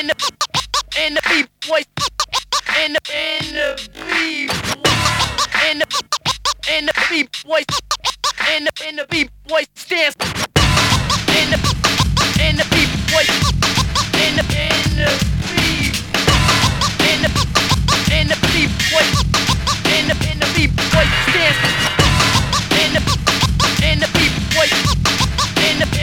and the B-boy, and the B-boy, and the B-boy, and the B-boy stands, and the B-boy, and the B-boy, and the B-boy stands, and the B-boy, and the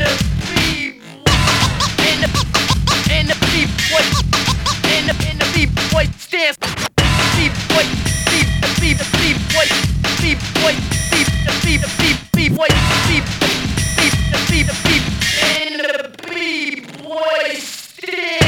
B-boy, and the B-boy stands, B-boy, B-boy, B-boy, B-boy, B-boy, and the B-boy stands.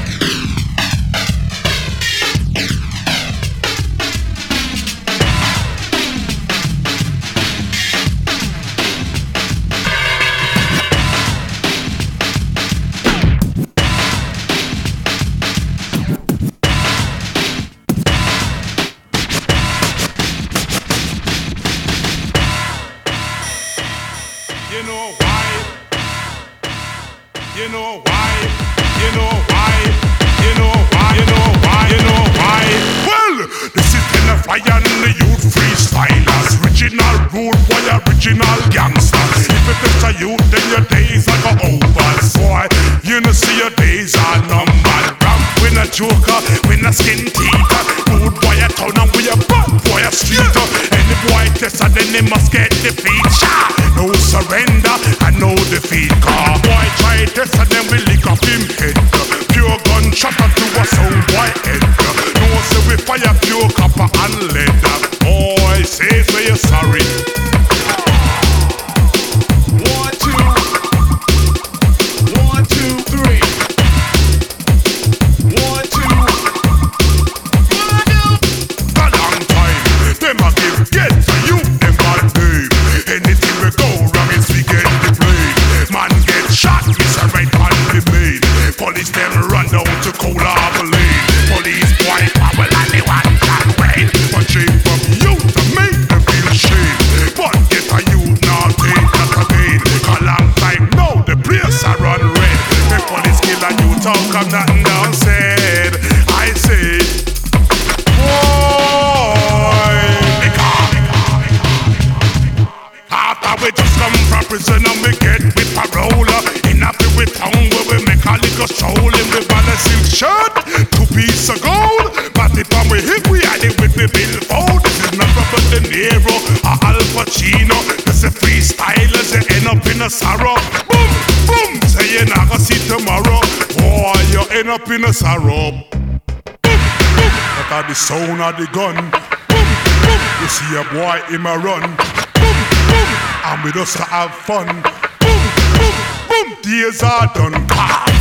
You know why? You know why? You know why? You know why? You know why? Well, this is Kenneth Ryan, the youth freestylers, original rude boy, original gangster. If it is a youth, then your days are go over, boy. You know see your days are numbered. Ramp with a joker, with a skin teeter. Rude boy a town and we a bad boy a streeter. Any boy test and then they must get defeat. No surrender and no defeat. Car boy try test and then we lick up him head. Pure gunshot to a sound boy head. No say we fire pure copper and lead. Boy say you're sorry. 1, 2, 1, 2, 3. 1, 2. A long time. Them a give get to you. Them bad name. Anything we go wrong is we get the blame. Man get shot, it's a right on the main. Police them run down to Cola Lane. Police boy power and they want that rain. But shame from you to make them feel shame. But get a you now take that again. A long time now the place I run red. The police kill and you talk of nothing down said. I say, boy, after we just come from prison and we get with parole. In a with town where we make a little stroll. In the balancing shirt, 2 pieces of gold. But if I'm we hit, we had it with the billfold. This is not Robert De Niro or Al Pacino. This is freestylers, they end up in a sorrow. Boom, boom, say you're not gonna see tomorrow. Boy, you end up in a sorrow. Boom, boom, that are the sound of the gun. Boom, boom, you see a boy in a run. Boom, boom, and we just have fun. Boom, boom, boom, days are done.